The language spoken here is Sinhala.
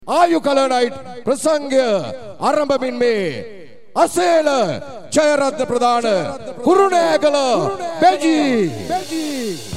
ආයු කලනයිට් ප්‍රසංගය ආරම්භමින් මේ අසේල ජයරත්න ප්‍රදාන කුරුණෑගල බෙජී